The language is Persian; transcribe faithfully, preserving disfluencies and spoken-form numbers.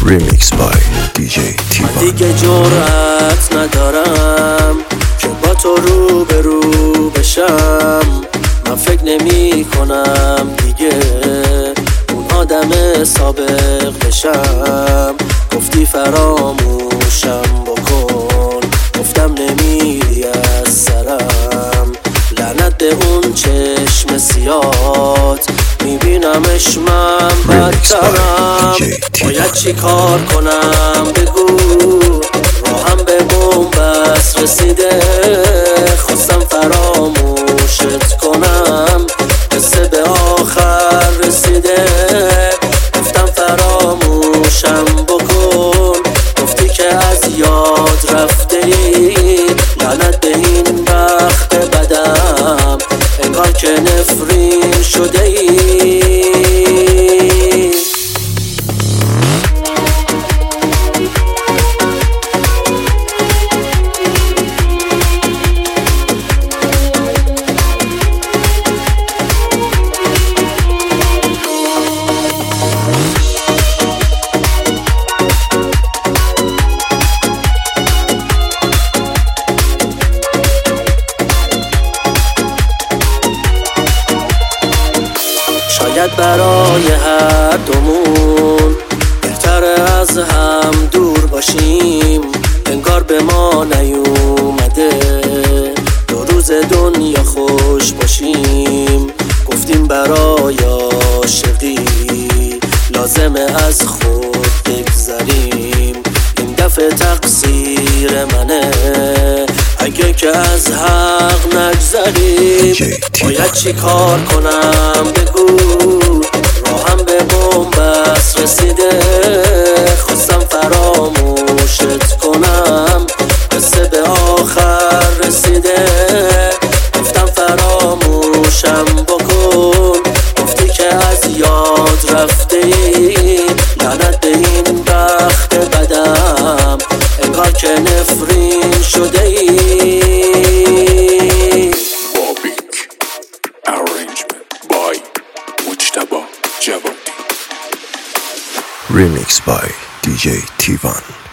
Remix by دی جی تیوان. من دیگه جرأت ندارم که با تو رو به رو بشم. من فکر نمی کنم دیگه اون آدم سابق بشم. گفتی فراموشم بکن، گفتم نمیری از سرم. لعنت به اون چشم سیات، میبینمش من بدترم. باید چی کار کنم بگو، راهم به بنبست رسیده. خواستم فراموشت کنم، قصه به آخر رسیده. گفتم فراموشم بکن، گفتی که از یاد رفته ای. لعنت به این بخت بدم، انگار که نفرین شده ای. شاید برای هر دومون بهتره از هم دور باشیم. انگار به ما نیومده دو روز دنیا خوش باشیم. گفتیم برای عاشقی لازمه از خود بگذریم. این دفعه تقصیر منه اگه که از حق نگذریم. باید چی کار کنم بگو، راهم به بنبست رسیده. خواستم فراموشت کنم، قصه به آخر رسیده. گفتم فراموشم بکن، گفتی که از یاد رفته ای. لعنت به این بخت بدم، انگار که نفرین شده ای. Remix by دی جی تیوان.